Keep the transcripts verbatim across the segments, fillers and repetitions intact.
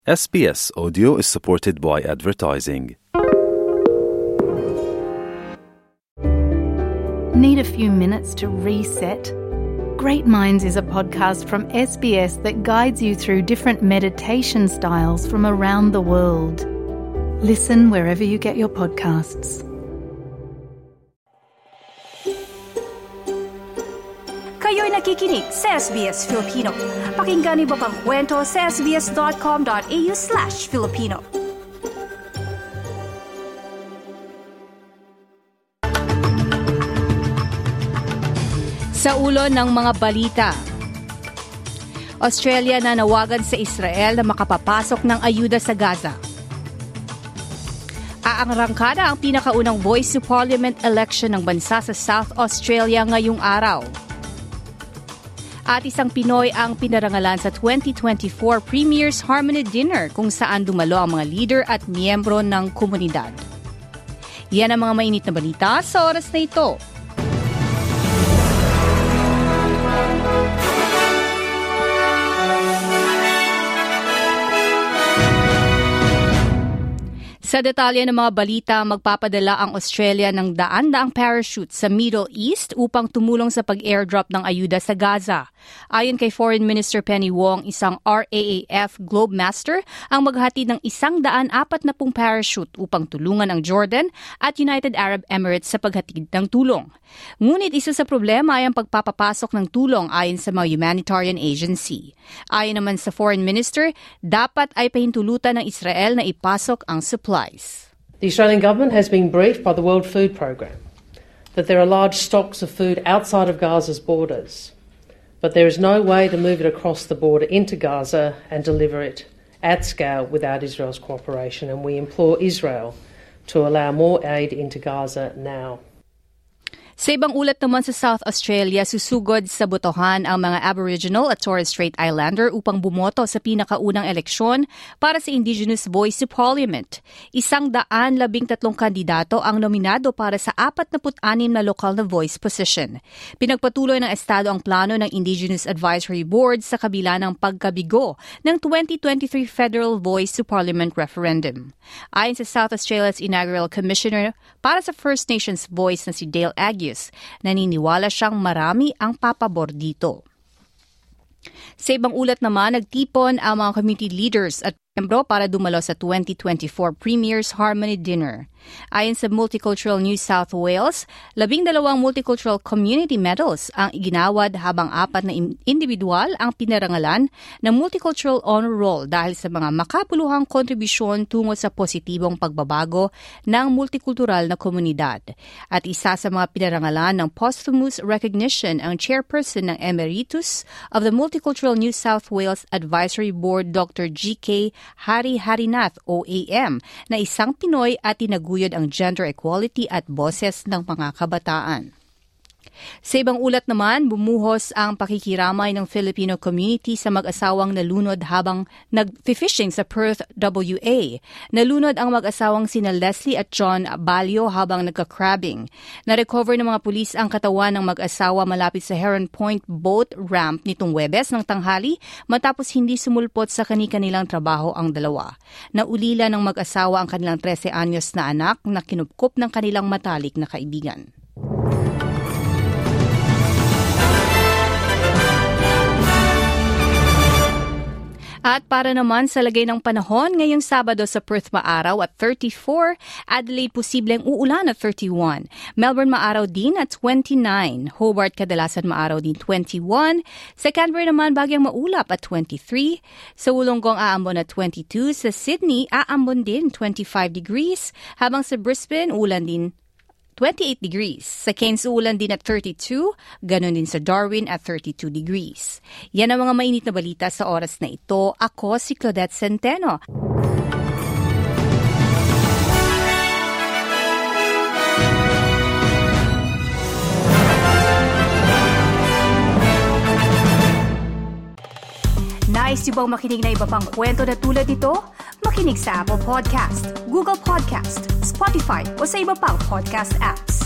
S B S Audio is supported by advertising. Need a few minutes to reset? Great Minds is a podcast from S B S that guides you through different meditation styles from around the world. Listen wherever you get your podcasts. Kayo'y nakikinig sa S B S Filipino. Pakinggan niyo pa ang kwento sa sbs.com.au slash Filipino. Sa ulo ng mga balita, Australia nanawagan sa Israel na makapapasok ng ayuda sa Gaza. Aangrangkada ang pinakaunang Voice to Parliament election ng bansa sa South Australia ngayong araw. At isang Pinoy ang pinarangalan sa twenty twenty-four Premier's Harmony Dinner kung saan dumalo ang mga leader at miyembro ng komunidad. Yan ang mga mainit na balita sa oras na ito. Sa detalye ng mga balita, magpapadala ang Australia ng daan-daang parachute sa Middle East upang tumulong sa pag-airdrop ng ayuda sa Gaza. Ayon kay Foreign Minister Penny Wong, isang R A A F Globe Master ang maghatid ng isang daan apat na pung parachute upang tulungan ang Jordan at United Arab Emirates sa paghatid ng tulong. Ngunit isa sa problema ay ang pagpapapasok ng tulong ayon sa mga humanitarian agency. Ayon naman sa Foreign Minister, dapat ay pahintulutan ng Israel na ipasok ang supply. The Australian government has been briefed by the World Food Programme that there are large stocks of food outside of Gaza's borders, but there is no way to move it across the border into Gaza and deliver it at scale without Israel's cooperation, and we implore Israel to allow more aid into Gaza now. Sa ibang ulat naman sa South Australia, susugod sa botohan ang mga Aboriginal at Torres Strait Islander upang bumoto sa pinakaunang eleksyon para sa Indigenous Voice to Parliament. Isang daan labing tatlong kandidato ang nominado para sa apat na put-anim na lokal na voice position. Pinagpatuloy ng Estado ang plano ng Indigenous Advisory Board sa kabila ng pagkabigo ng twenty twenty-three Federal Voice to Parliament referendum. Ayon sa South Australia's Inaugural Commissioner para sa First Nations Voice na si Dale Agius, naniniwala siyang marami ang papabor dito. Sa ibang ulat naman, nagtipon ang mga community leaders at miyembro para dumalo sa twenty twenty-four Premier's Harmony Dinner. Ayon sa Multicultural New South Wales, labing dalawang multicultural community medals ang iginawad habang apat na individual ang pinarangalan ng Multicultural Honor Roll dahil sa mga makabuluhang kontribusyon tungo sa positibong pagbabago ng multikultural na komunidad. At isa sa mga pinarangalan ng posthumous recognition ang chairperson ng Emeritus of the Multicultural New South Wales Advisory Board, Doctor G K Hari Harinath O A M, na isang Pinoy at tinaguyod ang gender equality at boses ng mga kabataan. Sa ibang ulat naman, bumuhos ang pakikiramay ng Filipino community sa mag-asawang nalunod habang nag-fishing sa Perth, W A. Nalunod ang mag-asawang sina Leslie at John Balio habang nagka-crabbing. Na-recover ng mga pulis ang katawan ng mag-asawa malapit sa Heron Point boat ramp nitong Webes ng tanghali matapos hindi sumulpot sa kani-kanilang trabaho ang dalawa. Naulila ng mag-asawa ang kanilang thirteen anyos na anak na kinupkop ng kanilang matalik na kaibigan. At para naman sa lagay ng panahon, ngayong Sabado sa Perth maaraw at thirty-four, Adelaide posibleng uulan at thirty-one, Melbourne maaraw din at twenty-nine, Hobart kadalasan maaraw din twenty-one, sa Canberra naman bagyang maulap at twenty-three, sa Wollongong aambon at twenty-two, sa Sydney aambon din twenty-five degrees, habang sa Brisbane ulan din twenty-eight degrees. Sa Cairns uulan din at thirty-two, ganon din sa Darwin at thirty-two degrees. Yan ang mga mainit na balita sa oras na ito. Ako si Claudette Centeno. Nice yung bang makinig na iba pang kwento na tulad ito? Makinig sa Apple Podcast, Google Podcast, Spotify o sa iba pang podcast apps.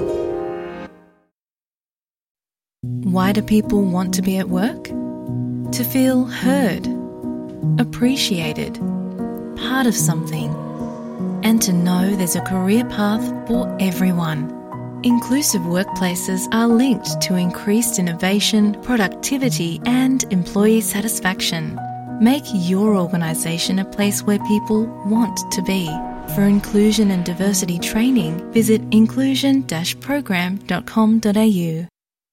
Why do people want to be at work? to feel heard, appreciated, part of something, and to know there's a career path for everyone. Inclusive workplaces are linked to increased innovation, productivity, and employee satisfaction. Make your organisation a place where people want to be. For inclusion and diversity training, visit inclusion dash program dot com dot a u.